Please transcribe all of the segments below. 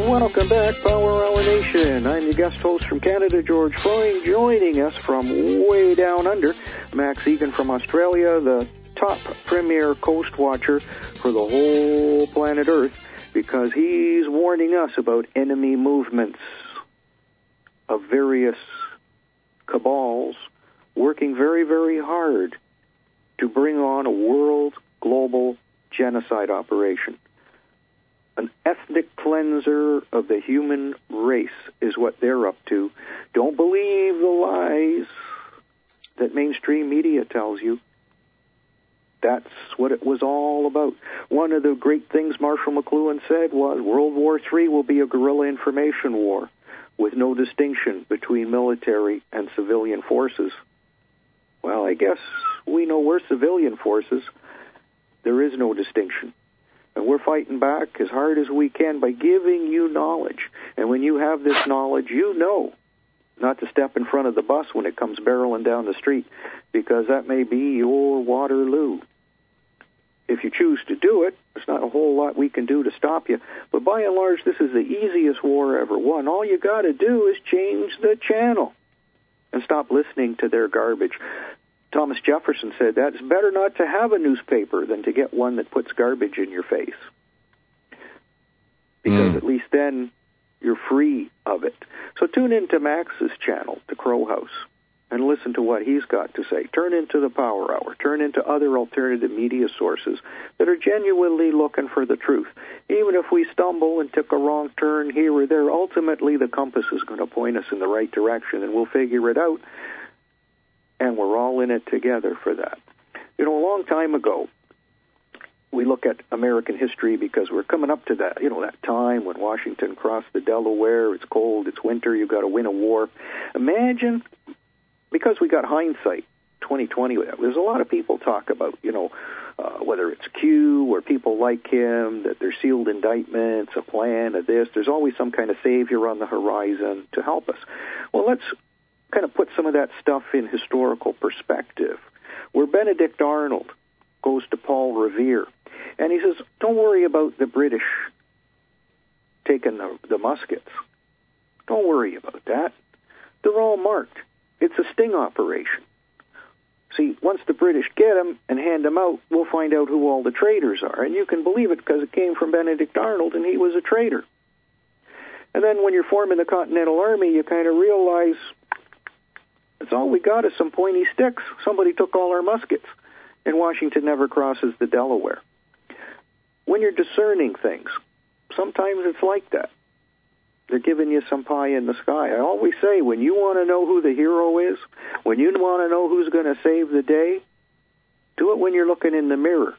Welcome back, Power Hour Nation. I'm your guest host from Canada, George Freund. Joining us from way down under, Max Egan from Australia, the top premier coast watcher for the whole planet Earth, because he's warning us about enemy movements of various cabals working very, very hard to bring on a world global genocide operation. An ethnic cleanser of the human race is what they're up to. Don't believe the lies that mainstream media tells you. That's what it was all about. One of the great things Marshall McLuhan said was World War III will be a guerrilla information war with no distinction between military and civilian forces. Well, I guess we know we're civilian forces. There is no distinction. And we're fighting back as hard as we can by giving you knowledge. And when you have this knowledge, you know not to step in front of the bus when it comes barreling down the street, because that may be your Waterloo. If you choose to do it, there's not a whole lot we can do to stop you. But by and large, this is the easiest war ever won. All you got to do is change the channel and stop listening to their garbage. Thomas Jefferson said that it's better not to have a newspaper than to get one that puts garbage in your face. Because at least then you're free of it. So tune into Max's channel, The Crow House, and listen to what he's got to say. Turn into the Power Hour. Turn into other alternative media sources that are genuinely looking for the truth. Even if we stumble and took a wrong turn here or there, ultimately the compass is going to point us in the right direction, and we'll figure it out. And we're all in it together for that. You know, a long time ago, we look at American history because we're coming up to that, that time when Washington crossed the Delaware. It's cold, it's winter, you've got to win a war. Imagine, because we got hindsight, 2020, there's a lot of people talk about, whether it's Q or people like him, that they're sealed indictments, a plan of this. There's always some kind of savior on the horizon to help us. Well, let's kind of put some of that stuff in historical perspective, where Benedict Arnold goes to Paul Revere, and he says, don't worry about the British taking the muskets. Don't worry about that. They're all marked. It's a sting operation. See, once the British get them and hand them out, we'll find out who all the traitors are. And you can believe it because it came from Benedict Arnold, and he was a traitor. And then when you're forming the Continental Army, you kind of realize that's all we got is some pointy sticks. Somebody took all our muskets, and Washington never crosses the Delaware. When you're discerning things, sometimes it's like that. They're giving you some pie in the sky. I always say, when you want to know who the hero is, when you want to know who's going to save the day, do it when you're looking in the mirror,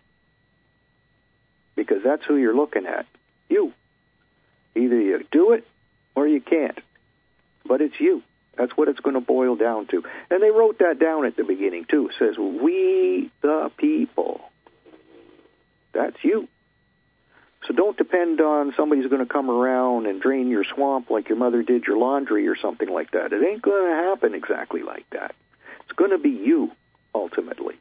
because that's who you're looking at. You. Either you do it or you can't, but it's you. That's what it's going to boil down to. And they wrote that down at the beginning, too. It says, we the people. That's you. So don't depend on somebody's going to come around and drain your swamp like your mother did your laundry or something like that. It ain't going to happen exactly like that. It's going to be you, ultimately.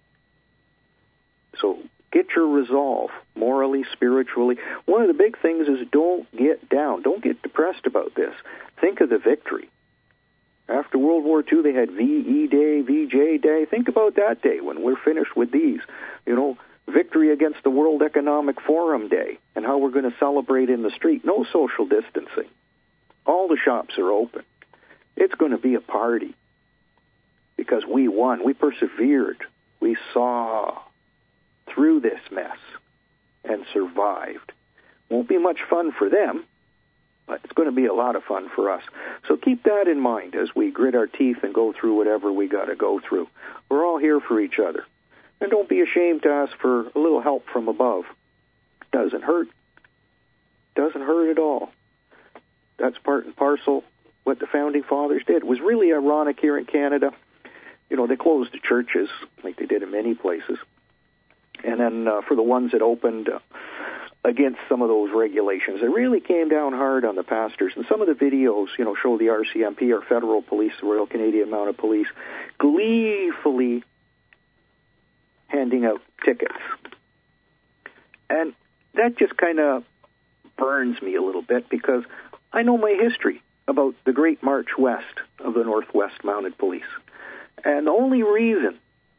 So get your resolve, morally, spiritually. One of the big things is don't get down. Don't get depressed about this. Think of the victory. After World War II, they had VE Day, VJ Day. Think about that day when we're finished with these. Victory against the World Economic Forum Day and how we're going to celebrate in the street. No social distancing. All the shops are open. It's going to be a party because we won. We persevered. We saw through this mess and survived. Won't be much fun for them, but it's going to be a lot of fun for us. So keep that in mind as we grit our teeth and go through whatever we got to go through. We're all here for each other. And don't be ashamed to ask for a little help from above. Doesn't hurt. Doesn't hurt at all. That's part and parcel what the Founding Fathers did. It was really ironic here in Canada. They closed the churches like they did in many places. And then for the ones that opened against some of those regulations, it really came down hard on the pastors. And some of the videos, show the RCMP, or Federal Police, the Royal Canadian Mounted Police, gleefully handing out tickets. And that just kind of burns me a little bit, because I know my history about the Great March West of the Northwest Mounted Police. And the only reason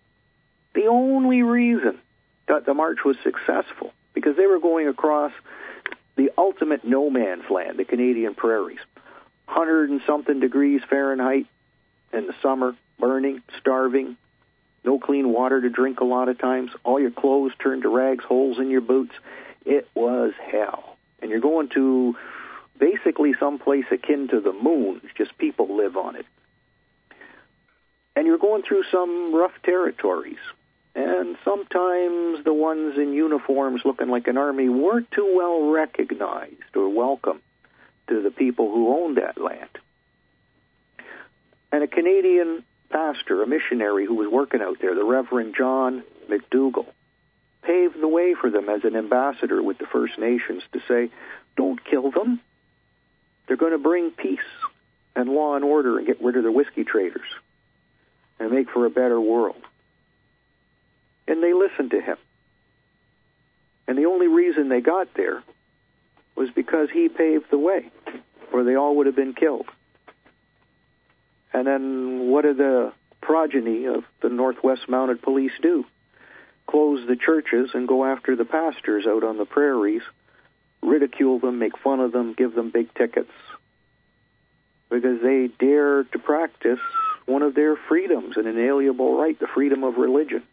that the march was successful, because they were going across the ultimate no man's land, the Canadian prairies. 100 and something degrees Fahrenheit in the summer, burning, starving, no clean water to drink a lot of times, all your clothes turned to rags, holes in your boots. It was hell. And you're going to basically someplace akin to the moon, just people live on it. And you're going through some rough territories. And sometimes the ones in uniforms looking like an army weren't too well recognized or welcome to the people who owned that land. And a Canadian pastor, a missionary who was working out there, the Reverend John McDougall, paved the way for them as an ambassador with the First Nations to say, don't kill them. They're going to bring peace and law and order and get rid of the whiskey traders and make for a better world. And they listened to him. And the only reason they got there was because he paved the way, or they all would have been killed. And then what did the progeny of the Northwest Mounted Police do? Close the churches and go after the pastors out on the prairies, ridicule them, make fun of them, give them big tickets, because they dared to practice one of their freedoms, an inalienable right, the freedom of religion.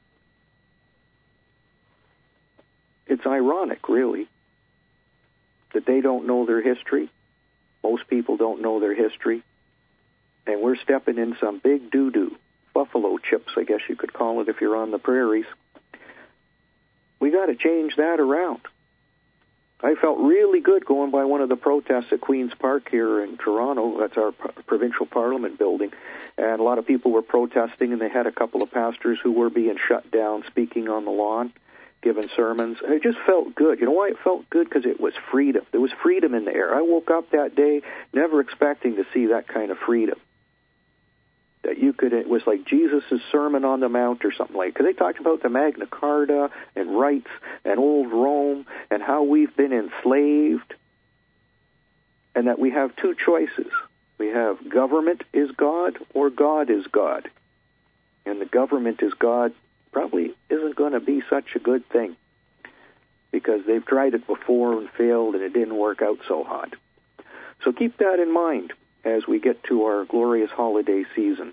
It's ironic, really, that they don't know their history. Most people don't know their history. And we're stepping in some big doo-doo, buffalo chips, I guess you could call it if you're on the prairies. We got to change that around. I felt really good going by one of the protests at Queen's Park here in Toronto. That's our provincial parliament building. And a lot of people were protesting, and they had a couple of pastors who were being shut down speaking on the lawn, giving sermons. And it just felt good. You know why it felt good? Because it was freedom. There was freedom in the air. I woke up that day never expecting to see that kind of freedom. That you could, it was like Jesus' Sermon on the Mount or something like, because they talked about the Magna Carta and rights and old Rome and how we've been enslaved, and that we have two choices. We have government is God or God is God. And the government is God probably isn't going to be such a good thing, because they've tried it before and failed and it didn't work out so hot. So keep that in mind as we get to our glorious holiday season.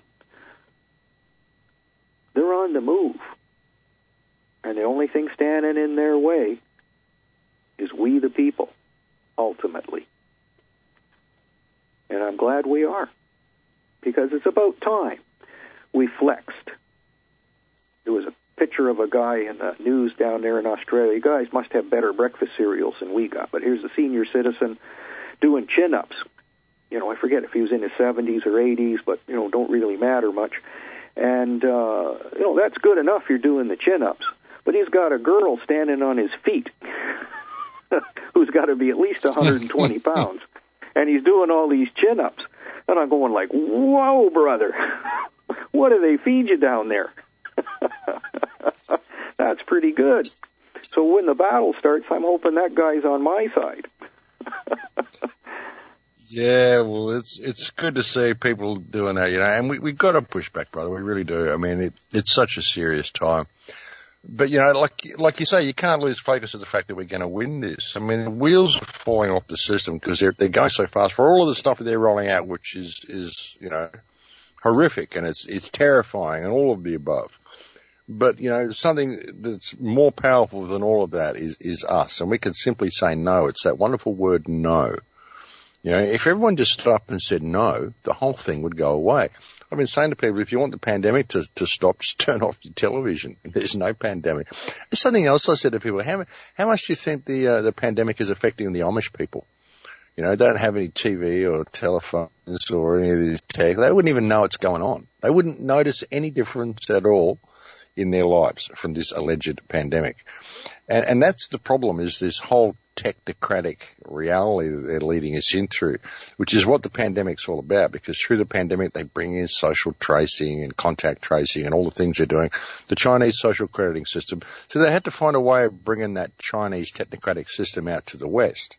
They're on the move. And the only thing standing in their way is we the people, ultimately. And I'm glad we are, because it's about time we flexed. There was a picture of a guy in the news down there in Australia. You guys must have better breakfast cereals than we got, but here's a senior citizen doing chin-ups. You know, I forget if he was in his 70s or 80s, but, you know, don't really matter much. And, you know, that's good enough you're doing the chin-ups. But he's got a girl standing on his feet who's got to be at least 120 pounds. And he's doing all these chin-ups. And I'm going like, whoa, brother, what do they feed you down there? That's pretty good. So when the battle starts, I'm hoping that guy's on my side. Yeah, well, it's good to see people doing that, you know, and we've got to push back, brother. We really do. I mean, it's such a serious time. But, you know, like you say, you can't lose focus of the fact that we're going to win this. I mean, the wheels are falling off the system because they're going so fast for all of the stuff that they're rolling out, which is, you know, horrific, and it's terrifying and all of the above. But, you know, something that's more powerful than all of that is us. And we can simply say no. It's that wonderful word no. You know, if everyone just stood up and said no, the whole thing would go away. I've been saying to people, if you want the pandemic to stop, just turn off your television. There's no pandemic. There's something else I said to people. How much do you think the pandemic is affecting the Amish people? You know, they don't have any TV or telephones or any of these tech. They wouldn't even know what's going on. They wouldn't notice any difference at all in their lives from this alleged pandemic. And that's the problem, is this whole technocratic reality that they're leading us in through, which is what the pandemic's all about, because through the pandemic they bring in social tracing and contact tracing and all the things they're doing, the Chinese social crediting system. So they had to find a way of bringing that Chinese technocratic system out to the West.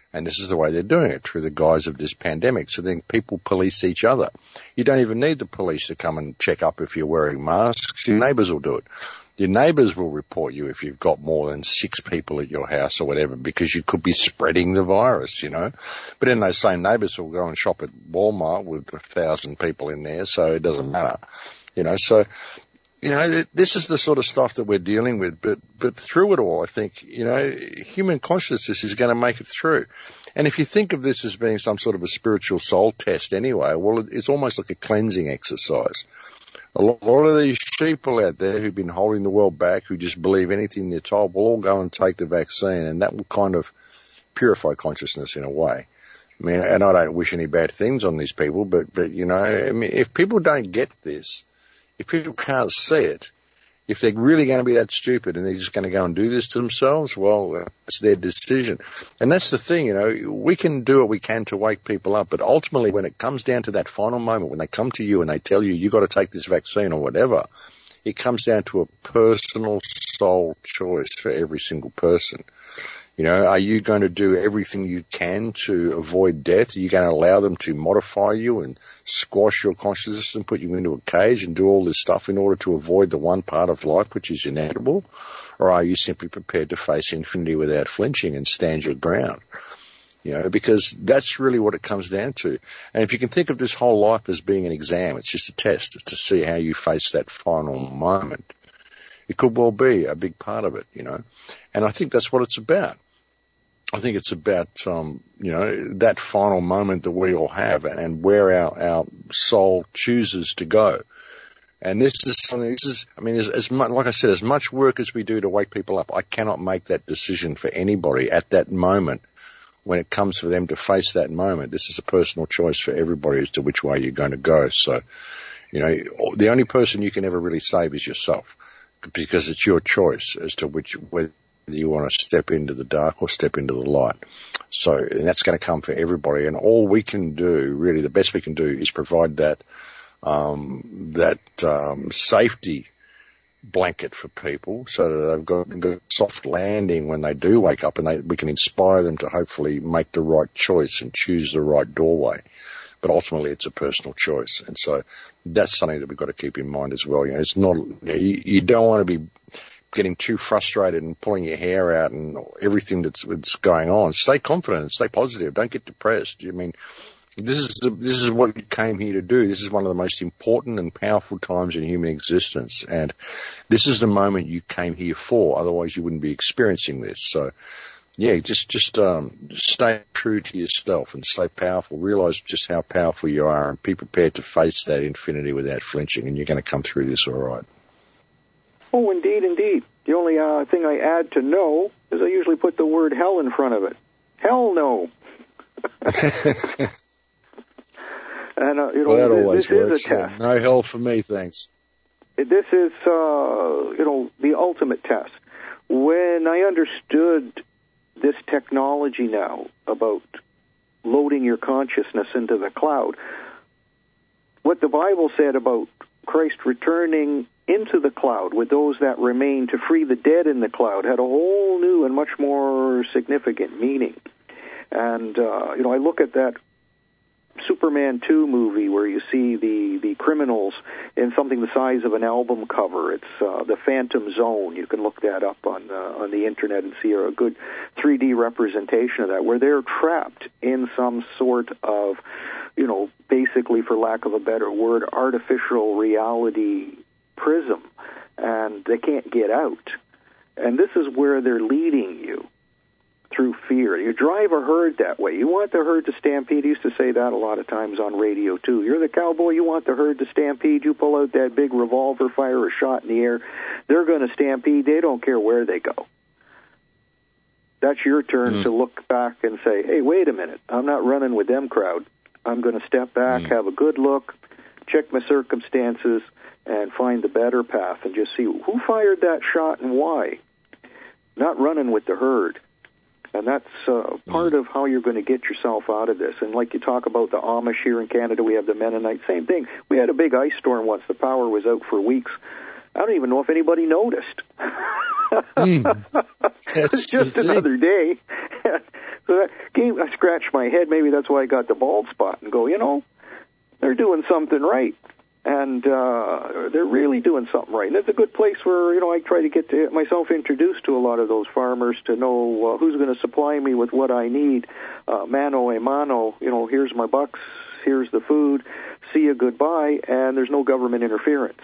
And this is the way they're doing it, through the guise of this pandemic. So then people police each other. You don't even need the police to come and check up if you're wearing masks. Your neighbours will do it. Your neighbours will report you if you've got more than 6 people at your house or whatever, because you could be spreading the virus, you know. But then those same neighbours will go and shop at Walmart with 1,000 people in there, so it doesn't matter, you know. So, you know, this is the sort of stuff that we're dealing with. But through it all, I think, you know, human consciousness is going to make it through. And if you think of this as being some sort of a spiritual soul test anyway, well, it's almost like a cleansing exercise. A lot of these people out there who've been holding the world back, who just believe anything they're told, will all go and take the vaccine, and that will kind of purify consciousness in a way. I mean, and I don't wish any bad things on these people, but you know, I mean, if people don't get this, if people can't see it, if they're really going to be that stupid and they're just going to go and do this to themselves, well, it's their decision. And that's the thing, you know, we can do what we can to wake people up, but ultimately when it comes down to that final moment, when they come to you and they tell you, you got to take this vaccine or whatever, it comes down to a personal soul choice for every single person. You know, are you going to do everything you can to avoid death? Are you going to allow them to modify you and squash your consciousness and put you into a cage and do all this stuff in order to avoid the one part of life which is inevitable? Or are you simply prepared to face infinity without flinching and stand your ground? You know, because that's really what it comes down to. And if you can think of this whole life as being an exam, it's just a test to see how you face that final moment. It could well be a big part of it, you know. And I think that's what it's about. I think it's about, you know, that final moment that we all have and where our soul chooses to go. And this is something, I mean, as much, like I said, as much work as we do to wake people up, I cannot make that decision for anybody at that moment when it comes for them to face that moment. This is a personal choice for everybody as to which way you're going to go. So, you know, the only person you can ever really save is yourself, because it's your choice as to whether you want to step into the dark or step into the light. So, and that's going to come for everybody. And all we can do, really, the best we can do is provide that safety blanket for people so that they've got a soft landing when they do wake up, and we can inspire them to hopefully make the right choice and choose the right doorway. But ultimately, it's a personal choice. And so that's something that we've got to keep in mind as well. You know, it's not, you don't want to be getting too frustrated and pulling your hair out and everything that's going on. Stay confident, stay positive. Don't get depressed. I mean, this is what you came here to do. This is one of the most important and powerful times in human existence. And this is the moment you came here for. Otherwise, you wouldn't be experiencing this. So, yeah, just stay true to yourself and stay powerful. Realize just how powerful you are and be prepared to face that infinity without flinching. And you're going to come through this all right. Oh, indeed, indeed. The only thing I add to no is I usually put the word hell in front of it. Hell no. And, you know, well, that always this works. is a test. No hell for me, thanks. This is, you know, the ultimate test. When I understood this technology now about loading your consciousness into the cloud, what the Bible said about Christ returning into the cloud with those that remain to free the dead in the cloud had a whole new and much more significant meaning. And, you know, I look at that Superman 2 movie where you see the criminals in something the size of an album cover. It's the Phantom Zone. You can look that up on the internet and see a good 3D representation of that, where they're trapped in some sort of, you know, basically, for lack of a better word, artificial reality prism, and they can't get out. And this is where they're leading you, through fear. You drive a herd that way. You want the herd to stampede. I used to say that a lot of times on radio, too. You're the cowboy. You want the herd to stampede. You pull out that big revolver, fire a shot in the air. They're going to stampede. They don't care where they go. That's your turn to look back and say, hey, wait a minute. I'm not running with them crowd. I'm going to step back, have a good look, check my circumstances, and find the better path and just see who fired that shot and why. Not running with the herd. And that's part of how you're going to get yourself out of this. And like you talk about the Amish here in Canada, we have the Mennonites, same thing. We had a big ice storm once. The power was out for weeks. I don't even know if anybody noticed. It's just another day. So that game, I scratched my head. Maybe that's why I got the bald spot and go, they're doing something right. And they're really doing something right. And it's a good place where, I try to get myself introduced to a lot of those farmers to know who's going to supply me with what I need. Mano a mano, here's my bucks, here's the food, see you, goodbye, and there's no government interference.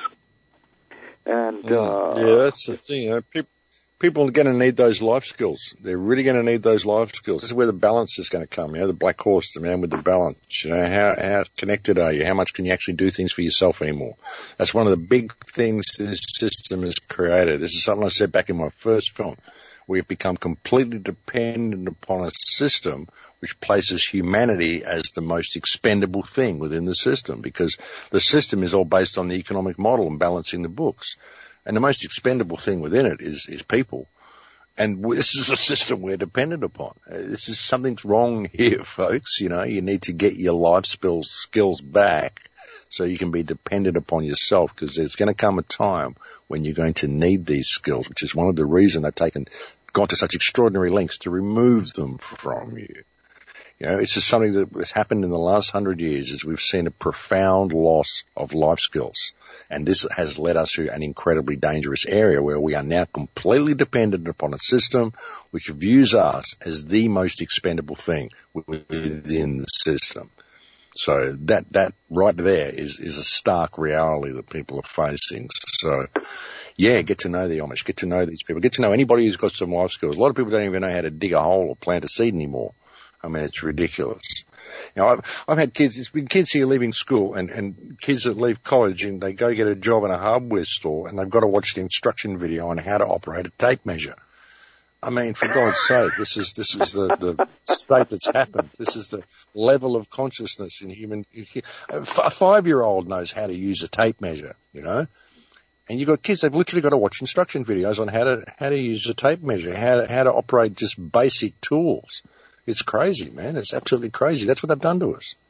And that's the thing. People are going to need those life skills. They're really going to need those life skills. This is where the balance is going to come. The black horse, the man with the balance. How connected are you? How much can you actually do things for yourself anymore? That's one of the big things this system has created. This is something I said back in my first film. We've become completely dependent upon a system which places humanity as the most expendable thing within the system, because the system is all based on the economic model and balancing the books. And the most expendable thing within it is people. And this is a system we're dependent upon. This is something's wrong here, folks. You need to get your life skills back so you can be dependent upon yourself, because there's going to come a time when you're going to need these skills, which is one of the reasons they've gone to such extraordinary lengths to remove them from you. It's just something that has happened in the last 100 years, is we've seen a profound loss of life skills. And this has led us to an incredibly dangerous area where we are now completely dependent upon a system which views us as the most expendable thing within the system. So that right there is a stark reality that people are facing. So, get to know the Amish, get to know these people, get to know anybody who's got some life skills. A lot of people don't even know how to dig a hole or plant a seed anymore. I mean, it's ridiculous. I've had kids, it's been kids here leaving school and kids that leave college and they go get a job in a hardware store and they've got to watch the instruction video on how to operate a tape measure. I mean, for God's sake, this is the state that's happened. This is the level of consciousness in human. A 5-year-old knows how to use a tape measure, And you've got kids, they've literally got to watch instruction videos on how to use a tape measure, how to operate just basic tools. It's crazy, man. It's absolutely crazy. That's what they've done to us.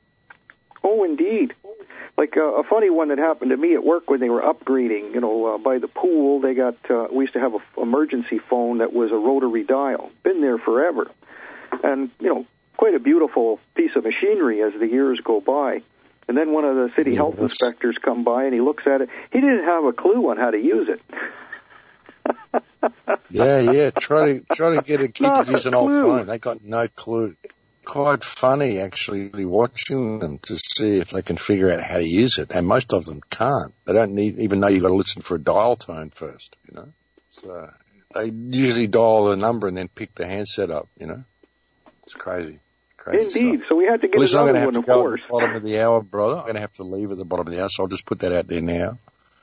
Oh, indeed. Like a funny one that happened to me at work when they were upgrading, by the pool. They got, we used to have an emergency phone that was a rotary dial. Been there forever. And, quite a beautiful piece of machinery as the years go by. And then one of the city health inspectors come by and he looks at it. He didn't have a clue on how to use it. Try to get a kid to use an old phone. They got no clue. Quite funny, actually, watching them to see if they can figure out how to use it. And most of them can't. They don't even know you've got to listen for a dial tone first, So they usually dial the number and then pick the handset up, It's crazy. Indeed. Stuff. So we had to get another one, of course. At the bottom of the hour, brother. I'm going to have to leave at the bottom of the hour, so I'll just put that out there now.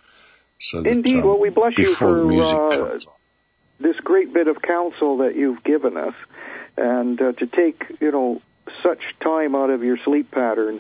So that, indeed. Well, we bless you for this great bit of counsel that you've given us, and to take, such time out of your sleep patterns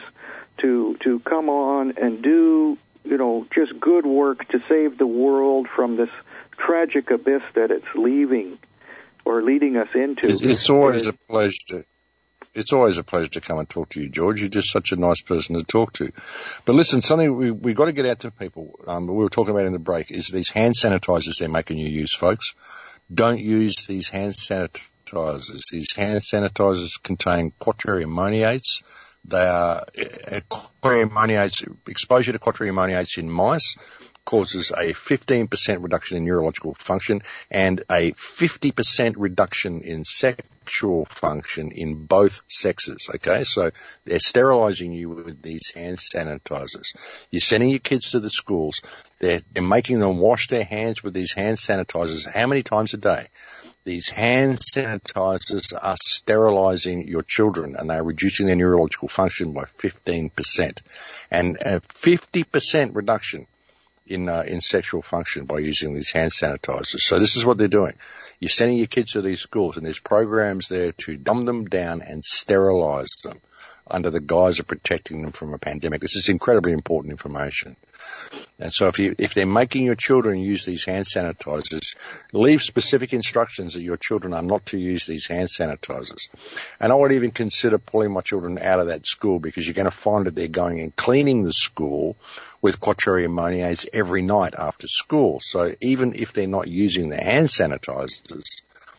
to come on and do, just good work to save the world from this tragic abyss that it's leaving or leading us into. It's always a pleasure. It's always a pleasure to come and talk to you, George. You're just such a nice person to talk to. But listen, something we got to get out to people, we were talking about in the break, is these hand sanitizers they're making you use, folks. Don't use these hand sanitizers. These hand sanitizers contain quaternary ammoniates. They are quaternary ammoniates. Exposure to quaternary ammoniates in mice causes a 15% reduction in neurological function and a 50% reduction in sexual function in both sexes, okay? So they're sterilizing you with these hand sanitizers. You're sending your kids to the schools. They're making them wash their hands with these hand sanitizers. How many times a day? These hand sanitizers are sterilizing your children and they're reducing their neurological function by 15%. And a 50% reduction in sexual function by using these hand sanitizers. So this is what they're doing. You're sending your kids to these schools and there's programs there to dumb them down and sterilize them under the guise of protecting them from a pandemic. This is incredibly important information. And so if they're making your children use these hand sanitizers, leave specific instructions that your children are not to use these hand sanitizers. And I would even consider pulling my children out of that school because you're going to find that they're going and cleaning the school with quaternary ammoniates every night after school. So even if they're not using the hand sanitizers,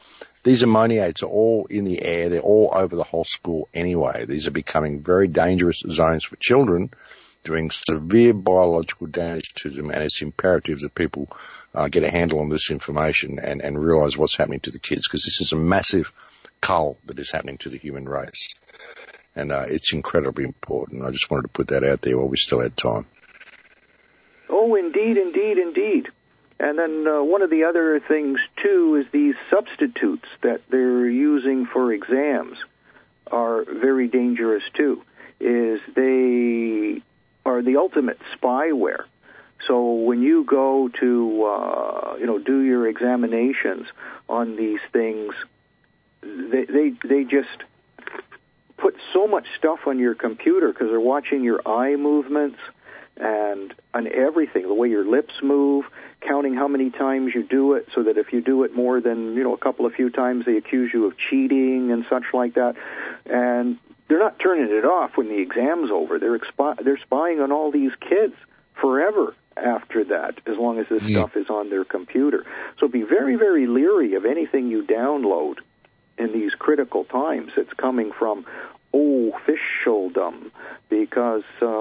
These ammoniates are all in the air. They're all over the whole school anyway. These are becoming very dangerous zones for children, doing severe biological damage to them, and it's imperative that people get a handle on this information and realize what's happening to the kids, because this is a massive cull that is happening to the human race. And it's incredibly important. I just wanted to put that out there while we still had time. Oh, indeed, indeed, indeed. And then one of the other things, too, is these substitutes that they're using for exams are very dangerous, too, is they are the ultimate spyware. So when you go to, do your examinations on these things, they just put so much stuff on your computer because they're watching your eye movements and on everything, the way your lips move, counting how many times you do it, so that if you do it more than, a few times, they accuse you of cheating and such like that. And they're not turning it off when the exam's over. They're spying on all these kids forever after that, as long as this stuff is on their computer. So be very, very leery of anything you download in these critical times. It's coming from officialdom, because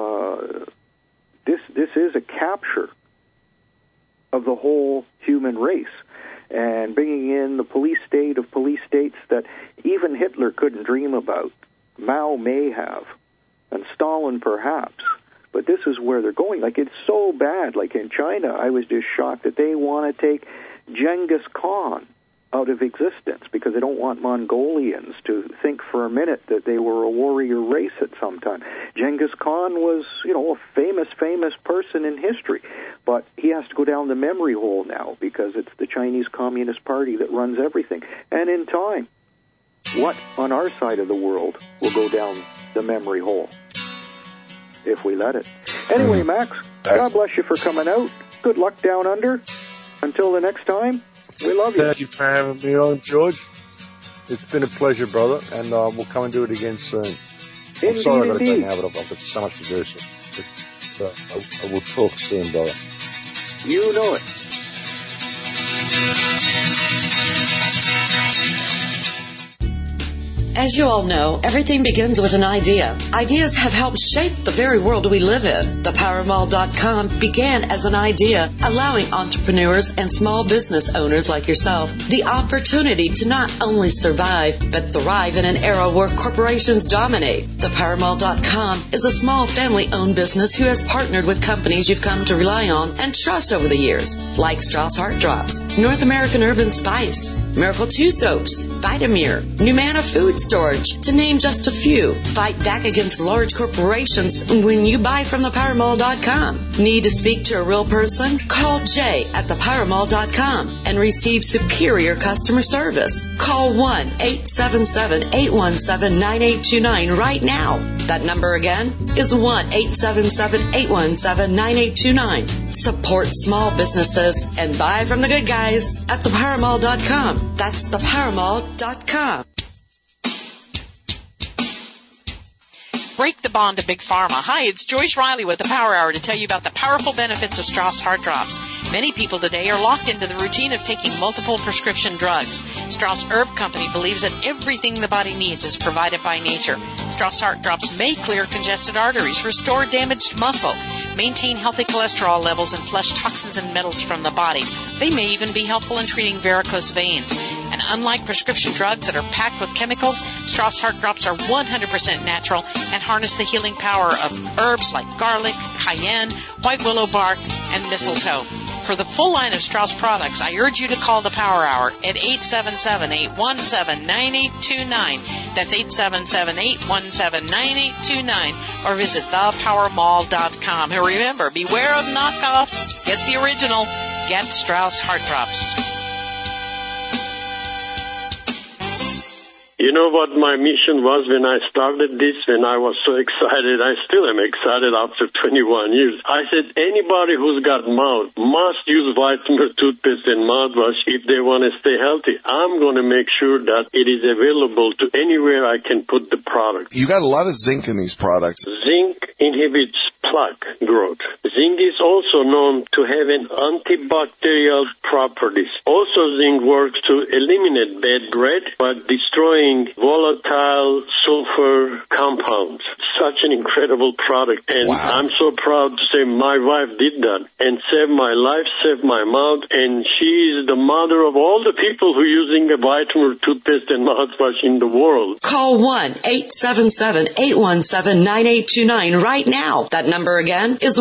this is a capture of the whole human race, and bringing in the police state of police states that even Hitler couldn't dream about. Mao may have, and Stalin perhaps, but this is where they're going. Like, it's so bad. Like in China, I was just shocked that they want to take Genghis Khan out of existence because they don't want Mongolians to think for a minute that they were a warrior race at some time. Genghis Khan was, a famous person in history, but he has to go down the memory hole now because it's the Chinese Communist Party that runs everything. And in time, what on our side of the world will go down the memory hole if we let it? Anyway, Max, God bless you for coming out. Good luck down under. Until the next time, we love you. Thank you for having me on, George. It's been a pleasure, brother, and we'll come and do it again soon. I'm sorry I got to go now, but I've got so much to do. So I will talk soon, brother. You know it. As you all know, everything begins with an idea. Ideas have helped shape the very world we live in. ThePowerMall.com began as an idea, allowing entrepreneurs and small business owners like yourself the opportunity to not only survive, but thrive in an era where corporations dominate. ThePowerMall.com is a small family-owned business who has partnered with companies you've come to rely on and trust over the years, like Strauss Heart Drops, North American Urban Spice, Miracle 2 Soaps, Vitamir, Numana Food Storage, to name just a few. Fight back against large corporations when you buy from ThePowerMall.com. Need to speak to a real person? Call Jay at ThePowerMall.com and receive superior customer service. Call 1-877-817-9829 right now. That number again is 1-877-817-9829. Support small businesses and buy from the good guys at ThePowerMall.com. That's ThePowerMall.com. Break the bond to Big Pharma. Hi, it's Joyce Riley with the Power Hour to tell you about the powerful benefits of Strauss Heart Drops. Many people today are locked into the routine of taking multiple prescription drugs. Strauss Herb Company believes that everything the body needs is provided by nature. Strauss Heart Drops may clear congested arteries, restore damaged muscle, maintain healthy cholesterol levels, and flush toxins and metals from the body. They may even be helpful in treating varicose veins. And unlike prescription drugs that are packed with chemicals, Strauss Heart Drops are 100% natural and harness the healing power of herbs like garlic, cayenne, white willow bark, and mistletoe. For the full line of Strauss products, I urge you to call the Power Hour at 877-817-9829. That's 877-817-9829. Or visit thepowermall.com. And remember, beware of knockoffs. Get the original. Get Strauss Heart Drops. You know what my mission was when I started this, when I was so excited? I still am excited after 21 years. I said anybody who's got mouth must use Vitamin toothpaste and mouthwash if they want to stay healthy. I'm going to make sure that it is available to anywhere I can put the product. You got a lot of zinc in these products. Zinc inhibits plaque growth. Zinc is also known to have an antibacterial properties. Also, zinc works to eliminate bad breath by destroying volatile sulfur compounds. Such an incredible product. And wow. I'm so proud to say my wife did that and saved my life, saved my mouth, and she is the mother of all the people who are using a vitamin toothpaste and mouthwash in the world. Call 1-877-817-9829 right now. That number again is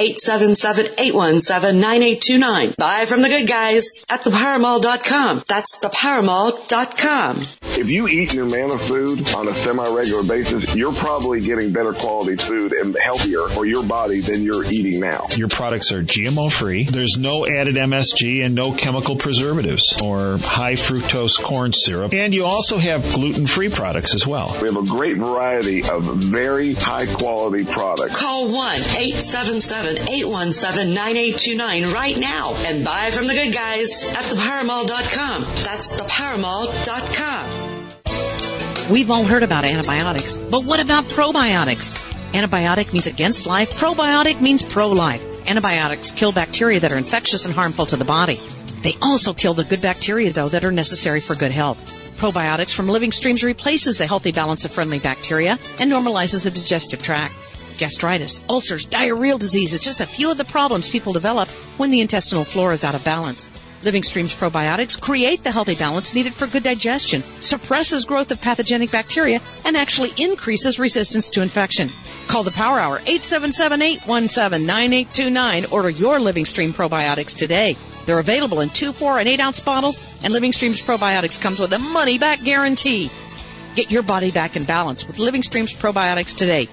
1-877-817-9829. Buy from the good guys at thepowermall.com. That's thepowermall.com. If you eat your Manna food on a semi-regular basis, you're probably getting better quality food and healthier for your body than you're eating now. Your products are GMO-free. There's no added MSG and no chemical preservatives or high fructose corn syrup. And you also have gluten-free products as well. We have a great variety of very high-quality products. Call 1-877-817-9829 right now and buy from the good guys at thepowermall.com. That's thepowermall.com. We've all heard about antibiotics, but what about probiotics? Antibiotic means against life. Probiotic means pro-life. Antibiotics kill bacteria that are infectious and harmful to the body. They also kill the good bacteria, though, that are necessary for good health. Probiotics from Living Streams replaces the healthy balance of friendly bacteria and normalizes the digestive tract. Gastritis, ulcers, diarrheal disease is just a few of the problems people develop when the intestinal flora is out of balance. Living Streams probiotics create the healthy balance needed for good digestion, suppresses growth of pathogenic bacteria, and actually increases resistance to infection. Call the Power Hour, 877-817-9829. Order your Living Stream probiotics today. They're available in 2, 4, and 8-ounce bottles, and Living Streams probiotics comes with a money-back guarantee. Get your body back in balance with Living Streams probiotics today.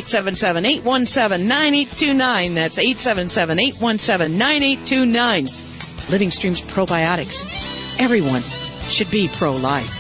877-817-9829. That's 877-817-9829. Living Streams probiotics. Everyone should be pro-life.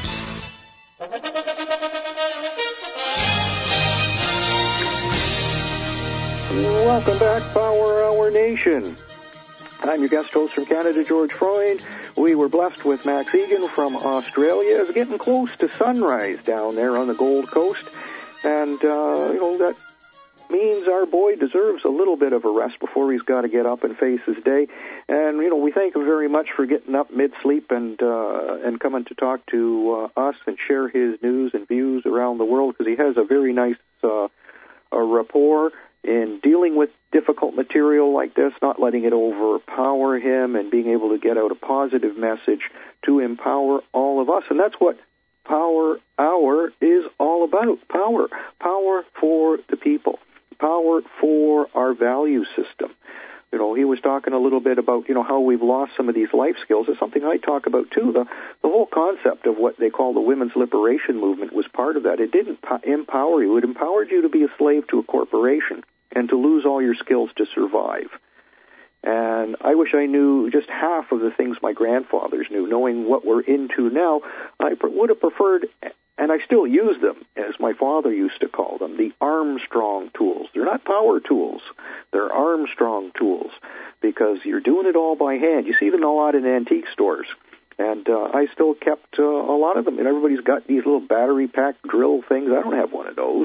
Welcome back, Power Hour Nation. I'm your guest host from Canada, George Freund. We were blessed with Max Egan from Australia. It's getting close to sunrise down there on the Gold Coast. And, that means our boy deserves a little bit of a rest before he's got to get up and face his day. And, we thank him very much for getting up mid-sleep and coming to talk to us and share his news and views around the world, because he has a very nice rapport in dealing with difficult material like this, not letting it overpower him, and being able to get out a positive message to empower all of us. And that's what Power Hour is all about. Power for the people. Power for our value system. He was talking a little bit about, how we've lost some of these life skills. It's something I talk about, too. The whole concept of what they call the women's liberation movement was part of that. It didn't empower you. It empowered you to be a slave to a corporation and to lose all your skills to survive. And I wish I knew just half of the things my grandfathers knew. Knowing what we're into now, I would have preferred, and I still use them, as my father used to call them, the Armstrong tools. They're not power tools. They're Armstrong tools, because you're doing it all by hand. You see them a lot in antique stores. And I still kept a lot of them. And everybody's got these little battery-packed drill things. I don't have one of those.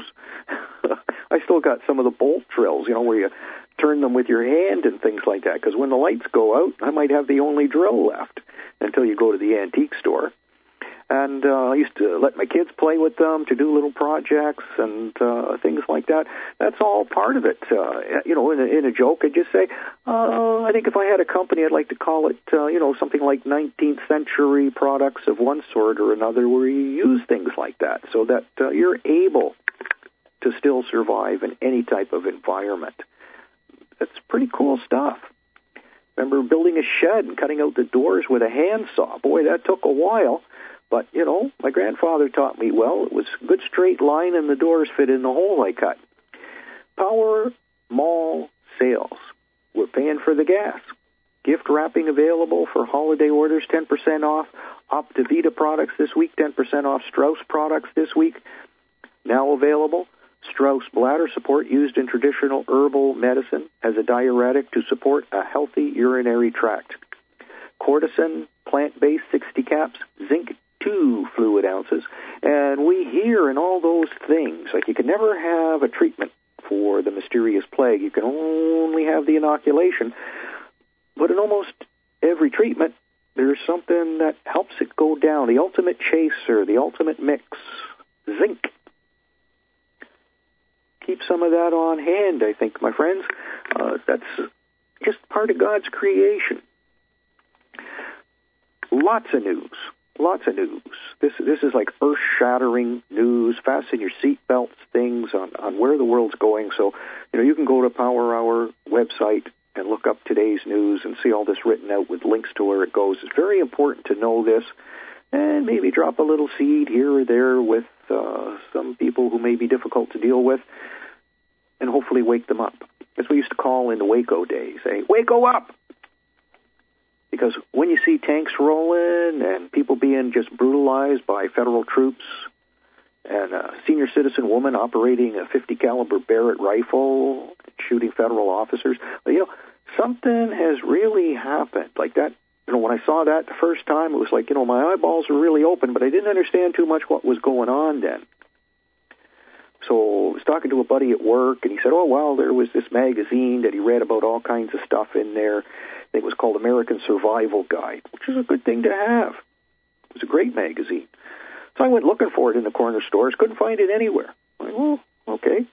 I still got some of the bolt drills, where you turn them with your hand and things like that. Because when the lights go out, I might have the only drill left until you go to the antique store. And I used to let my kids play with them to do little projects and things like that. That's all part of it. In a joke, I'd just say, I think if I had a company, I'd like to call it, something like 19th century products of one sort or another, where you use things like that so that you're able to still survive in any type of environment. That's pretty cool stuff. Remember building a shed and cutting out the doors with a handsaw. Boy, that took a while. But, my grandfather taught me, it was a good straight line and the doors fit in the hole I cut. Power Mall sales. We're paying for the gas. Gift wrapping available for holiday orders, 10% off. Optivita products this week, 10% off. Strauss products this week, now available. Strauss bladder support, used in traditional herbal medicine as a diuretic to support a healthy urinary tract. Cortisone, plant-based 60 caps. Zinc, 2 fluid ounces. And we hear in all those things, like you can never have a treatment for the mysterious plague. You can only have the inoculation. But in almost every treatment, there's something that helps it go down. The ultimate chaser, the ultimate mix, zinc. Keep some of that on hand, I think, my friends. That's just part of God's creation. Lots of news. This is like earth-shattering news. Fasten your seatbelts, things on where the world's going. So, you can go to Power Hour website and look up today's news and see all this written out with links to where it goes. It's very important to know this, and maybe drop a little seed here or there with some people who may be difficult to deal with, and hopefully wake them up. As we used to call in the Waco days, Waco up! Because when you see tanks rolling and people being just brutalized by federal troops and a senior citizen woman operating a .50 caliber Barrett rifle, shooting federal officers, something has really happened. Like that, when I saw that the first time, it was like, my eyeballs were really open, but I didn't understand too much what was going on then. So I was talking to a buddy at work, and he said, there was this magazine that he read about all kinds of stuff in there. I think it was called American Survival Guide, which is a good thing to have. It was a great magazine. So I went looking for it in the corner stores, couldn't find it anywhere. I'm like, okay.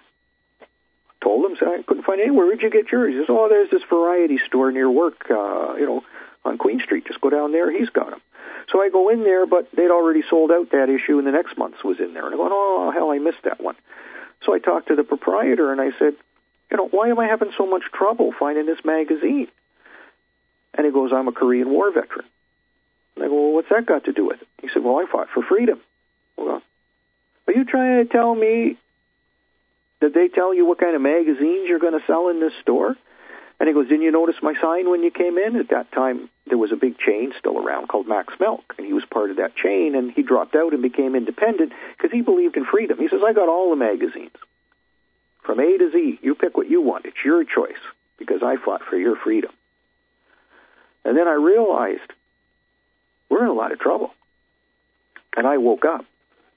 Told him, said I couldn't find it anywhere. Where'd you get yours? He says, there's this variety store near work, on Queen Street. Just go down there. He's got them. So I go in there, but they'd already sold out that issue, and the next month's was in there. And I'm going, hell, I missed that one. So I talked to the proprietor, and I said, why am I having so much trouble finding this magazine? And he goes, I'm a Korean War veteran. And I go, well, what's that got to do with it? He said, I fought for freedom. Well, are you trying to tell me that they tell you what kind of magazines you're going to sell in this store? And he goes, didn't you notice my sign when you came in? At that time, there was a big chain still around called Max Milk, and he was part of that chain, and he dropped out and became independent because he believed in freedom. He says, I got all the magazines from A to Z. You pick what you want. It's your choice because I fought for your freedom. And then I realized we're in a lot of trouble. And I woke up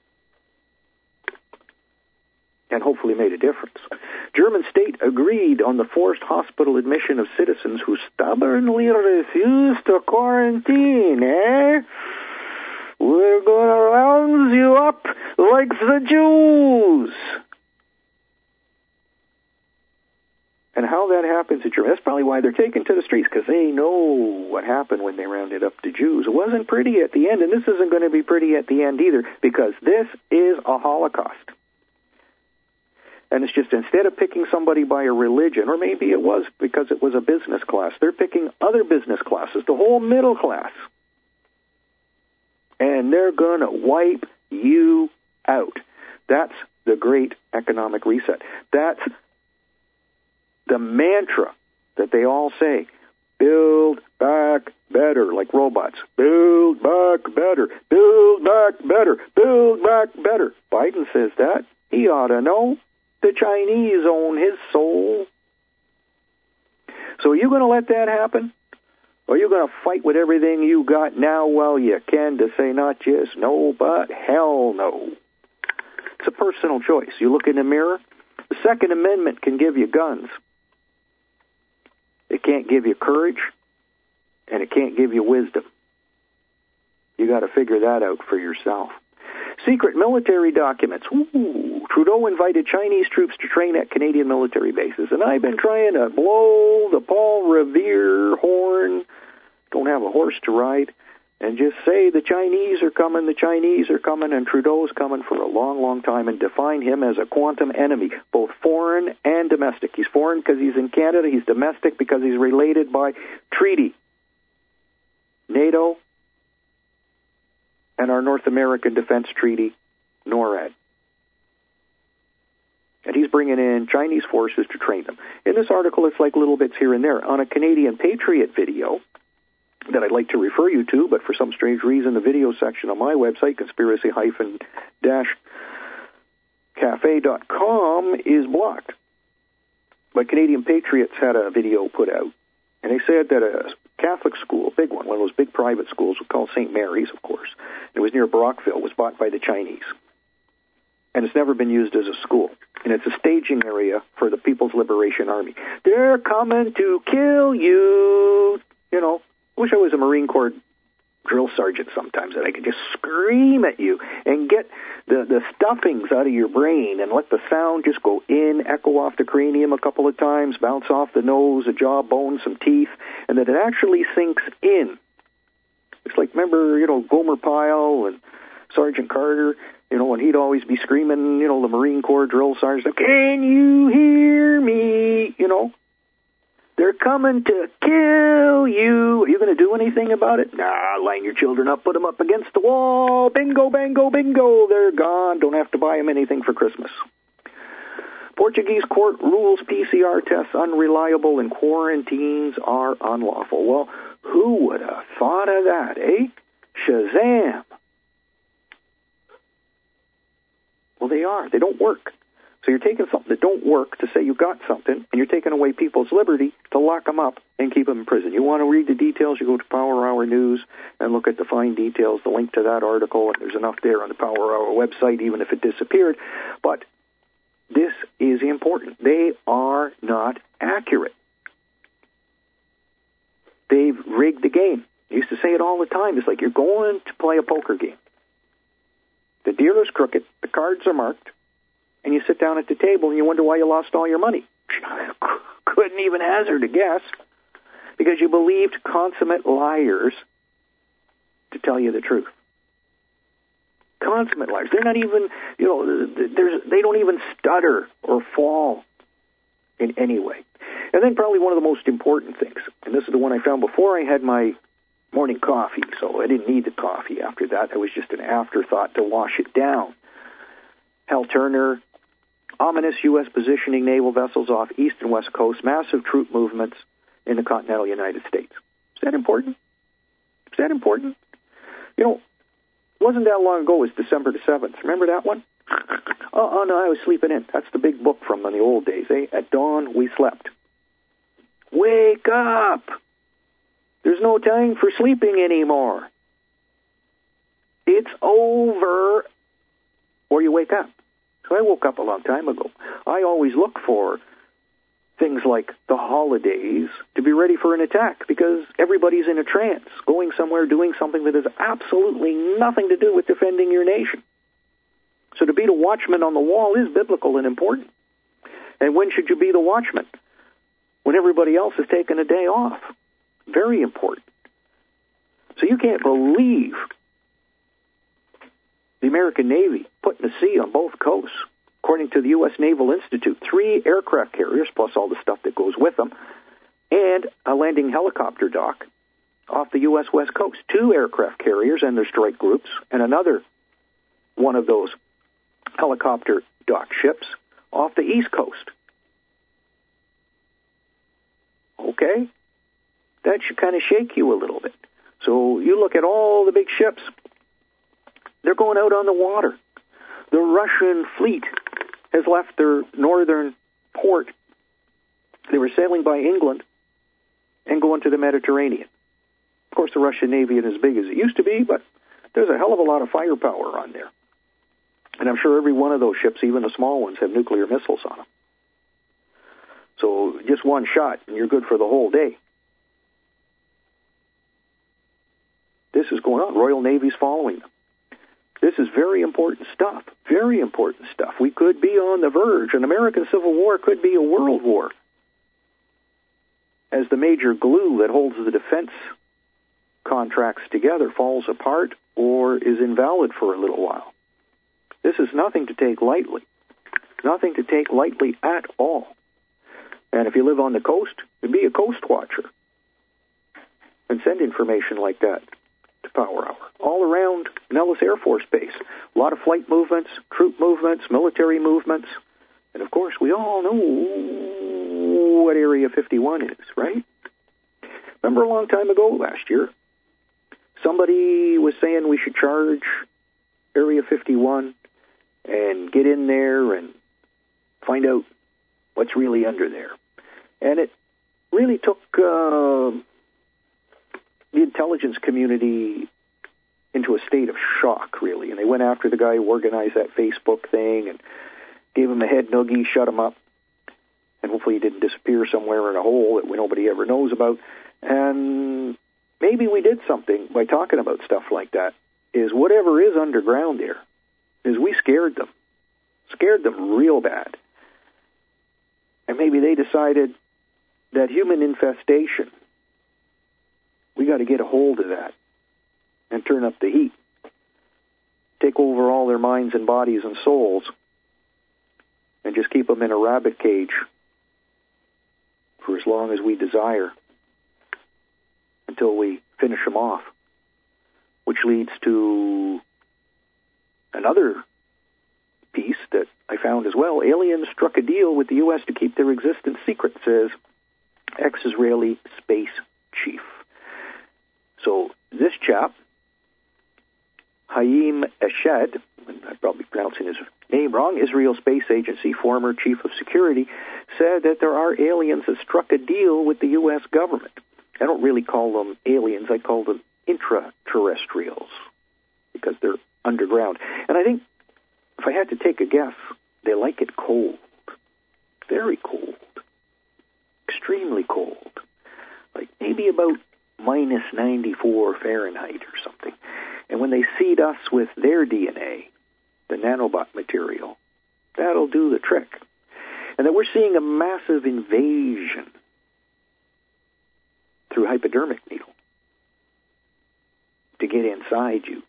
and hopefully made a difference. German state agreed on the forced hospital admission of citizens who stubbornly refused to quarantine, We're going to round you up like the Jews. And how that happens in Germany, that's probably why they're taken to the streets, because they know what happened when they rounded up the Jews. It wasn't pretty at the end, and this isn't going to be pretty at the end either, because this is a Holocaust. And it's just, instead of picking somebody by a religion, or maybe it was because it was a business class, they're picking other business classes, the whole middle class. And they're going to wipe you out. That's the great economic reset. That's the mantra that they all say. Build back better, like robots. Build back better. Build back better. Build back better. Biden says that. He ought to know. The Chinese own his soul. So are you going to let that happen? Or are you going to fight with everything you got now while you can to say not just no, but hell no? It's a personal choice. You look in the mirror. The Second Amendment can give you guns. It can't give you courage, and it can't give you wisdom. You got to figure that out for yourself. Secret military documents. Ooh, Trudeau invited Chinese troops to train at Canadian military bases. And I've been trying to blow the Paul Revere horn, don't have a horse to ride, and just say the Chinese are coming, and Trudeau's coming for a long, long time, and define him as a quantum enemy, both foreign and domestic. He's foreign because he's in Canada. He's domestic because he's related by treaty. NATO, and our North American Defense Treaty, NORAD. And he's bringing in Chinese forces to train them. In this article, it's like little bits here and there. On a Canadian Patriot video that I'd like to refer you to, but for some strange reason, the video section on my website, conspiracy-cafe.com, is blocked. But Canadian Patriots had a video put out, and they said that a Catholic school, big one of those big private schools, called St. Mary's, of course, it was near Brockville, was bought by the Chinese. And it's never been used as a school. And it's a staging area for the People's Liberation Army. They're coming to kill you. You know, I wish I was a Marine Corps drill sergeant sometimes, that I could just scream at you and get the stuffings out of your brain and let the sound just go in, echo off the cranium a couple of times, bounce off the nose, the jawbone, some teeth, and that it actually sinks in. It's like, remember, you know, Gomer Pyle and Sergeant Carter, you know, and he'd always be screaming, you know, the Marine Corps drill sergeant, can you hear me? You know, they're coming to kill you. Are you going to do anything about it? Nah, line your children up, put them up against the wall. Bingo, bango, bingo. They're gone. Don't have to buy them anything for Christmas. Portuguese court rules PCR tests unreliable and quarantines are unlawful. Well, who would have thought of that, eh? Shazam. Well, they are. They don't work. So you're taking something that don't work to say you got something, and you're taking away people's liberty to lock them up and keep them in prison. You want to read the details, you go to Power Hour News and look at the fine details, the link to that article, and there's enough there on the Power Hour website, even if it disappeared. But this is important. They are not accurate. They've rigged the game. I used to say it all the time. It's like you're going to play a poker game. The dealer's crooked, the cards are marked, and you sit down at the table and you wonder why you lost all your money. Couldn't even hazard a guess, because you believed consummate liars to tell you the truth. Consummate liars. They're not even, you know, they don't even stutter or fall in any way. And then probably one of the most important things, and this is the one I found before I had my morning coffee, so I didn't need the coffee after that. It was just an afterthought to wash it down. Hal Turner, ominous U.S. positioning naval vessels off east and west coast, massive troop movements in the continental United States. Is that important? Is that important? You know, wasn't that long ago. It was December the 7th. Remember that one? Oh, no, I was sleeping in. That's the big book from in the old days, eh? At dawn, we slept. Wake up! There's no time for sleeping anymore. It's over, or you wake up. So I woke up a long time ago. I always look for things like the holidays to be ready for an attack, because everybody's in a trance, going somewhere, doing something that has absolutely nothing to do with defending your nation. So to be the watchman on the wall is biblical and important. And when should you be the watchman? When everybody else has taken a day off. Very important. So you can't believe the American Navy putting the sea on both coasts. According to the U.S. Naval Institute, 3 aircraft carriers, plus all the stuff that goes with them, and a landing helicopter dock off the U.S. West Coast. 2 aircraft carriers and their strike groups, and another one of those helicopter dock ships off the East Coast. Okay? That should kind of shake you a little bit. So you look at all the big ships, they're going out on the water. The Russian fleet has left their northern port. They were sailing by England and going to the Mediterranean. Of course, the Russian Navy isn't as big as it used to be, but there's a hell of a lot of firepower on there. And I'm sure every one of those ships, even the small ones, have nuclear missiles on them. So just one shot, and you're good for the whole day. This is going on. Royal Navy's following them. This is very important stuff. Very important stuff. We could be on the verge. An American Civil War could be a world war, as the major glue that holds the defense contracts together falls apart or is invalid for a little while. This is nothing to take lightly. Nothing to take lightly at all. And if you live on the coast, be a coast watcher and send information like that to Power Hour. All around Nellis Air Force Base. A lot of flight movements, troop movements, military movements. And, of course, we all know what Area 51 is, right? Remember a long time ago, last year, somebody was saying we should charge Area 51 and get in there and find out what's really under there. And it really took the intelligence community into a state of shock, really. And they went after the guy who organized that Facebook thing. And gave him a head noogie, shut him up, and hopefully he didn't disappear somewhere in a hole that nobody ever knows about. And maybe we did something by talking about stuff like that, is whatever is underground there, is we scared them real bad. And maybe they decided that human infestation, we got to get a hold of that and turn up the heat, take over all their minds and bodies and souls, and just keep them in a rabbit cage for as long as we desire until we finish them off, which leads to another piece that I found as well. Aliens struck a deal with the U.S. to keep their existence secret, says ex-Israeli space chief. So this chap, Haim Eshed, I'm probably pronouncing his name wrong, Israel Space Agency former chief of security, said that there are aliens that struck a deal with the U.S. government. I don't really call them aliens, I call them intraterrestrials, because they're underground. And I think, if I had to take a guess, they like it cold. Very cold. Extremely cold. Like maybe about minus 94 Fahrenheit or something. And when they seed us with their DNA, the nanobot material, that'll do the trick. And that we're seeing a massive invasion through hypodermic needle to get inside you,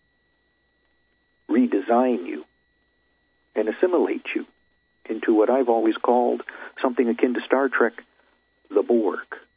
redesign you, and assimilate you into what I've always called something akin to Star Trek, the Borg.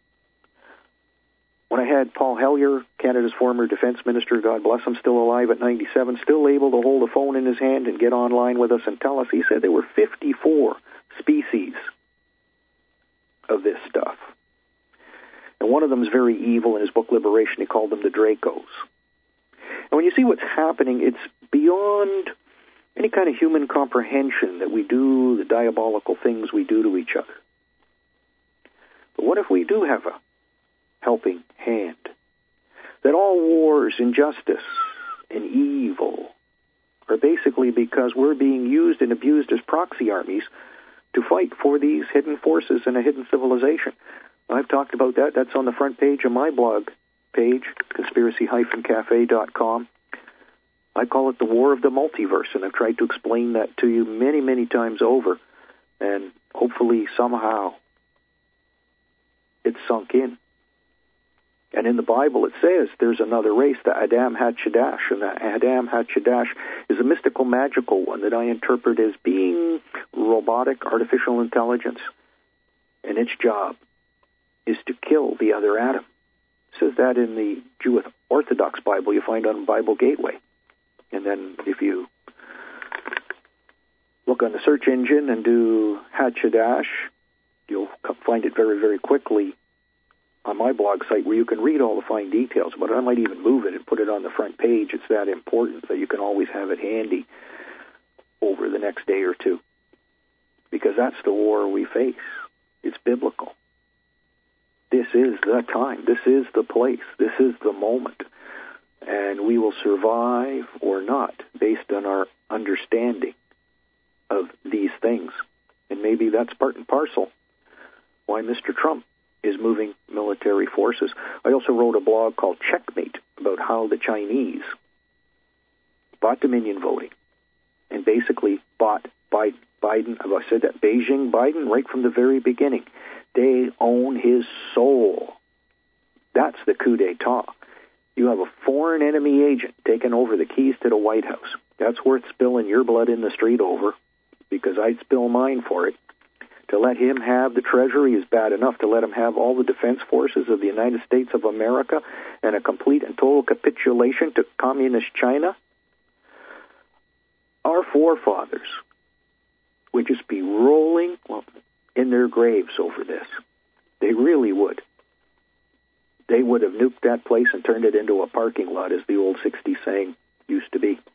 When I had Paul Hellyer, Canada's former defense minister, God bless him, still alive at 97, still able to hold a phone in his hand and get online with us and tell us, he said there were 54 species of this stuff. And one of them is very evil. In his book Liberation, he called them the Dracos. And when you see what's happening, it's beyond any kind of human comprehension that we do the diabolical things we do to each other. But what if we do have a helping hand? That all wars, injustice, and evil are basically because we're being used and abused as proxy armies to fight for these hidden forces in a hidden civilization. I've talked about that. That's on the front page of my blog page, conspiracy-cafe.com. I call it the War of the Multiverse, and I've tried to explain that to you many, many times over, and hopefully somehow it's sunk in. And in the Bible it says there's another race, the Adam HaChadash, and the Adam HaChadash is a mystical, magical one that I interpret as being robotic, artificial intelligence, and its job is to kill the other Adam. It says that in the Jewish Orthodox Bible you find on Bible Gateway. And then if you look on the search engine and do HaChadash, you'll find it very, very quickly on my blog site where you can read all the fine details. But I might even move it and put it on the front page. It's that important that you can always have it handy over the next day or two. Because that's the war we face. It's biblical. This is the time. This is the place. This is the moment. And we will survive or not based on our understanding of these things. And maybe that's part and parcel why Mr. Trump is moving military forces. I also wrote a blog called Checkmate about how the Chinese bought Dominion voting and basically bought Biden. I said that, Beijing Biden, right from the very beginning. They own his soul. That's the coup d'etat. You have a foreign enemy agent taking over the keys to the White House. That's worth spilling your blood in the street over, because I'd spill mine for it. To let him have the Treasury is bad enough. To let him have all the defense forces of the United States of America and a complete and total capitulation to communist China, our forefathers would just be rolling in their graves over this. They really would. They would have nuked that place and turned it into a parking lot, as the old 60s saying used to be.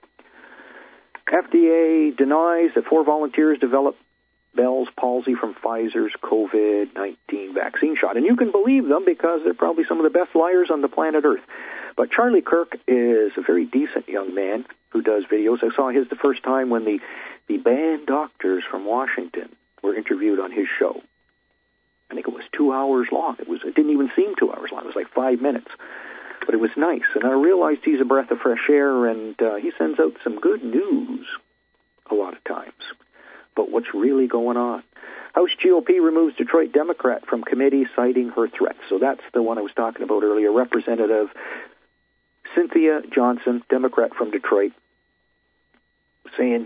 FDA denies that 4 volunteers developed Bell's palsy from Pfizer's COVID-19 vaccine shot. And you can believe them because they're probably some of the best liars on the planet Earth. But Charlie Kirk is a very decent young man. who does videos. I saw his the first time when the banned doctors from Washington were interviewed on his show. I think it was 2 hours long. It didn't even seem 2 hours long. It was like 5 minutes. But it was nice. And I realized he's a breath of fresh air, and he sends out some good news a lot of times. But what's really going on? House GOP removes Detroit Democrat from committee, citing her threats. So that's the one I was talking about earlier. Representative Cynthia Johnson, Democrat from Detroit, saying,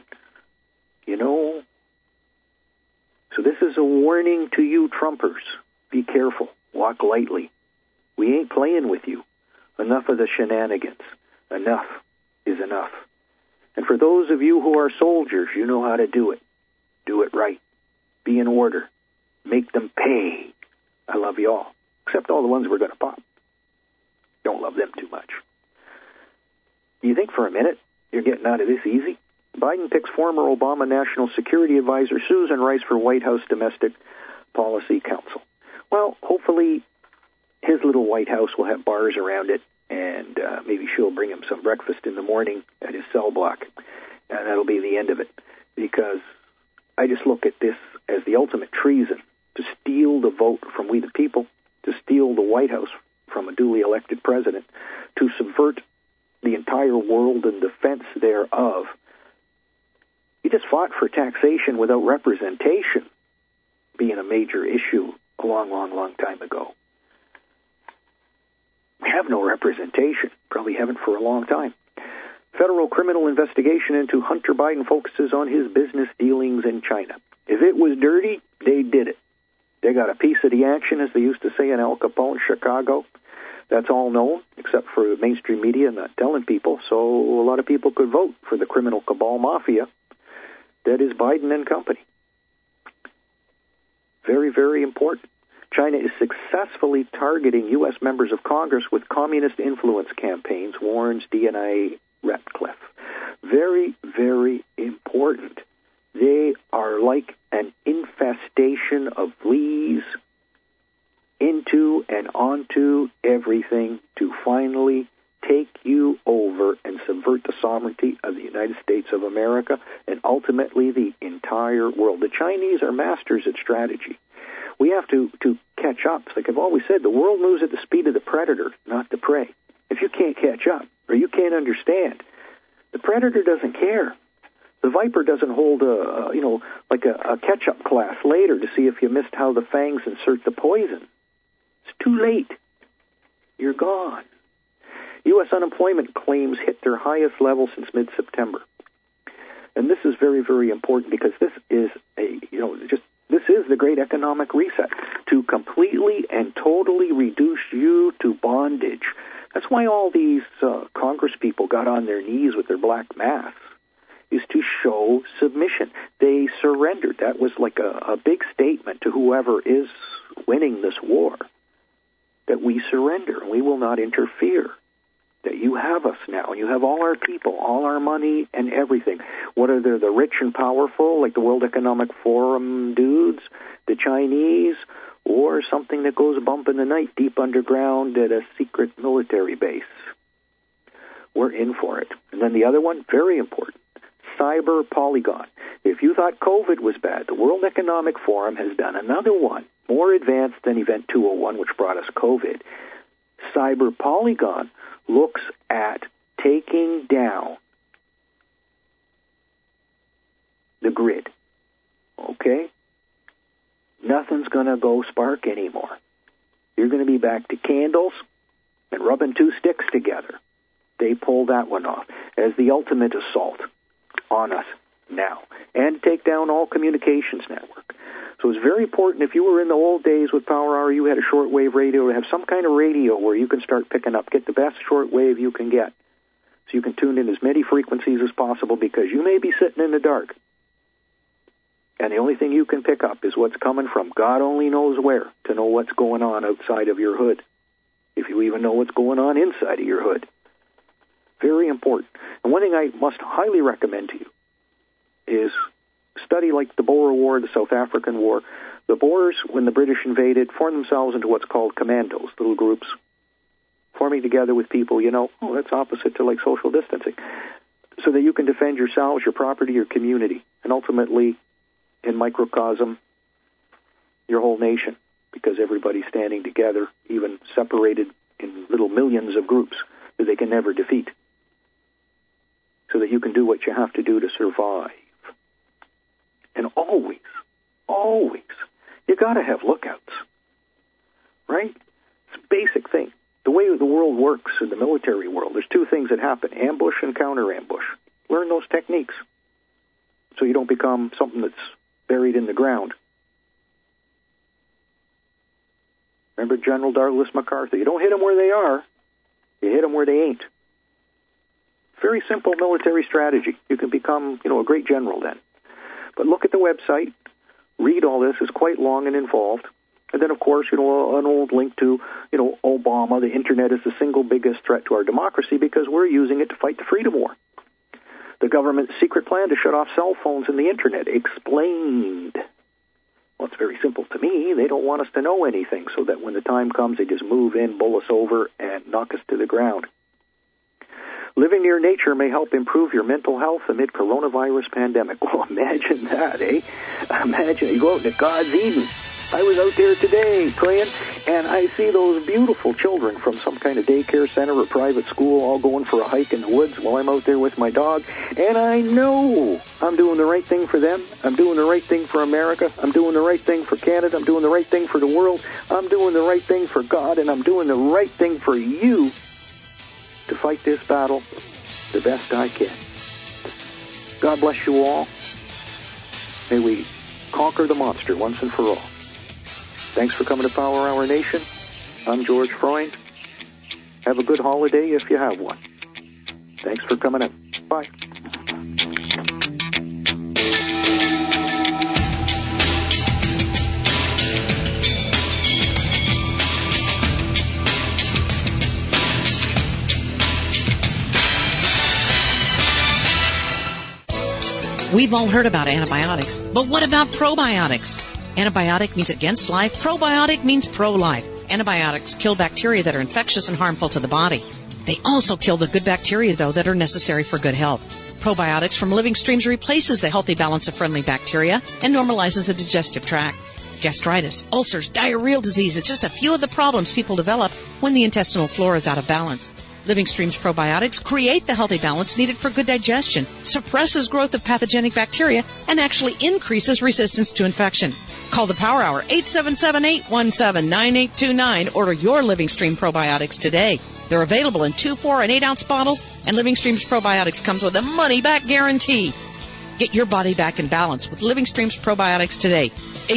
so this is a warning to you Trumpers. Be careful. Walk lightly. We ain't playing with you. Enough of the shenanigans. Enough is enough. And for those of you who are soldiers, you know how to do it. Do it right. Be in order. Make them pay. I love you all. Except all the ones we're going to pop. Don't love them too much. Do you think for a minute you're getting out of this easy? Biden picks former Obama National Security Advisor Susan Rice for White House Domestic Policy Council. Well, hopefully his little White House will have bars around it, and maybe she'll bring him some breakfast in the morning at his cell block, and that'll be the end of it. Because I just look at this as the ultimate treason, to steal the vote from we the people, to steal the White House from a duly elected president, to subvert the entire world and defense thereof. You just fought for taxation without representation being a major issue a long, long, long time ago. We have no representation. Probably haven't for a long time. Federal criminal investigation into Hunter Biden focuses on his business dealings in China. If it was dirty, they did it. They got a piece of the action, as they used to say in Al Capone, Chicago. That's all known, except for mainstream media not telling people, so a lot of people could vote for the criminal cabal mafia that is Biden and company. Very, very important. China is successfully targeting U.S. members of Congress with communist influence campaigns, warns DNA Ratcliffe. Very, very important. They are like an infestation of fleas into and onto everything to finally take you over and subvert the sovereignty of the United States of America and ultimately the entire world. The Chinese are masters at strategy. We have to catch up. Like I've always said, the world moves at the speed of the predator, not the prey. If you can't catch up or you can't understand, the predator doesn't care. The viper doesn't hold a catch-up class later to see if you missed how the fangs insert the poison. It's too late. You're gone. U.S. unemployment claims hit their highest level since mid-September. And this is very, very important because this is this is the great economic reset, to completely and totally reduce you to bondage. That's why all these Congress people got on their knees with their black masks, is to show submission. They surrendered. That was like a big statement to whoever is winning this war, that we surrender and we will not interfere, that you have us now, and you have all our people, all our money and everything. Whether they're the rich and powerful, like the World Economic Forum dudes, the Chinese, or something that goes bump in the night deep underground at a secret military base. We're in for it. And then the other one, very important, Cyber Polygon. If you thought COVID was bad, the World Economic Forum has done another one, more advanced than Event 201, which brought us COVID. Cyber Polygon looks at taking down the grid. Okay? Nothing's going to go spark anymore. You're going to be back to candles and rubbing two sticks together. They pulled that one off as the ultimate assault on us now, and take down all communications network. So it's very important, if you were in the old days with Power Hour, you had a shortwave radio, to have some kind of radio where you can start picking up, get the best shortwave you can get. So you can tune in as many frequencies as possible, because you may be sitting in the dark. And the only thing you can pick up is what's coming from God only knows where, to know what's going on outside of your hood, if you even know what's going on inside of your hood. Very important. And one thing I must highly recommend to you is study like the Boer War, the South African War. The Boers, when the British invaded, formed themselves into what's called commandos, little groups, forming together with people, that's opposite to like social distancing. so that you can defend yourselves, your property, your community, and ultimately, in microcosm, your whole nation, because everybody's standing together, even separated in little millions of groups that they can never defeat, so that you can do what you have to do to survive. And always, you got to have lookouts, right? It's a basic thing. The way the world works in the military world, there's two things that happen, ambush and counter-ambush. Learn those techniques so you don't become something that's buried in the ground. Remember General Douglas MacArthur? You don't hit them where they are, you hit them where they ain't. Very simple military strategy. You can become, a great general then. But look at the website, read all this. It's quite long and involved. And then, of course, an old link to, Obama. The Internet is the single biggest threat to our democracy because we're using it to fight the freedom war. The government's secret plan to shut off cell phones and the Internet explained. Well, it's very simple to me. They don't want us to know anything so that when the time comes, they just move in, bowl us over, and knock us to the ground. Living near nature may help improve your mental health amid coronavirus pandemic. Well, imagine that, eh? Imagine you go out into God's Eden. I was out there today praying, and I see those beautiful children from some kind of daycare center or private school all going for a hike in the woods while I'm out there with my dog. And I know I'm doing the right thing for them. I'm doing the right thing for America. I'm doing the right thing for Canada. I'm doing the right thing for the world. I'm doing the right thing for God, and I'm doing the right thing for you to fight this battle the best I can. God bless you all. May we conquer the monster once and for all. Thanks for coming to Power Hour Nation. I'm George Freund. Have a good holiday if you have one. Thanks for coming in. Bye. We've all heard about antibiotics, but what about probiotics? Antibiotic means against life. Probiotic means pro-life. Antibiotics kill bacteria that are infectious and harmful to the body. They also kill the good bacteria, though, that are necessary for good health. Probiotics from Living Streams replaces the healthy balance of friendly bacteria and normalizes the digestive tract. Gastritis, ulcers, diarrheal disease is just a few of the problems people develop when the intestinal flora is out of balance. Living Streams probiotics create the healthy balance needed for good digestion, suppresses growth of pathogenic bacteria, and actually increases resistance to infection. Call the Power Hour, 877-817-9829. Order your Living Stream probiotics today. They're available in 2, 4, and 8-ounce bottles, and Living Streams probiotics comes with a money-back guarantee. Get your body back in balance with Living Streams probiotics today.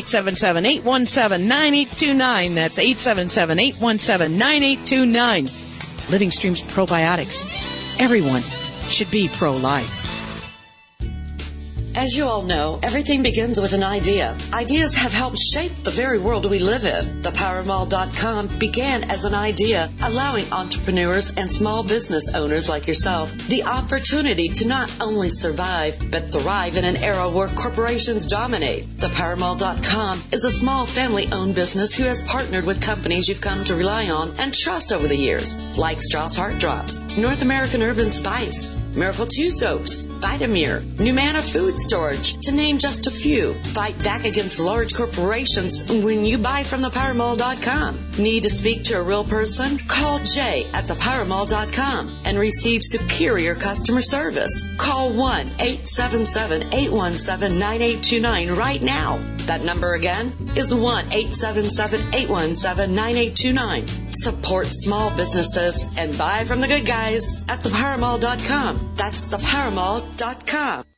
877-817-9829. That's 877-817-9829. Living Streams probiotics. Everyone should be pro-life. As you all know, everything begins with an idea. Ideas have helped shape the very world we live in. ThePowerMall.com began as an idea, allowing entrepreneurs and small business owners like yourself the opportunity to not only survive, but thrive in an era where corporations dominate. ThePowerMall.com is a small family-owned business who has partnered with companies you've come to rely on and trust over the years, like Strauss Heart Drops, North American Urban Spice, Miracle 2 Soaps, Vitamir, Numana Food Storage, to name just a few. Fight back against large corporations when you buy from ThePowerMall.com. Need to speak to a real person? Call Jay at ThePowerMall.com and receive superior customer service. Call 1-877-817-9829 right now. That number again is 1-877-817-9829. Support small businesses and buy from the good guys at ThePowerMall.com. That's ThePowerMall.com.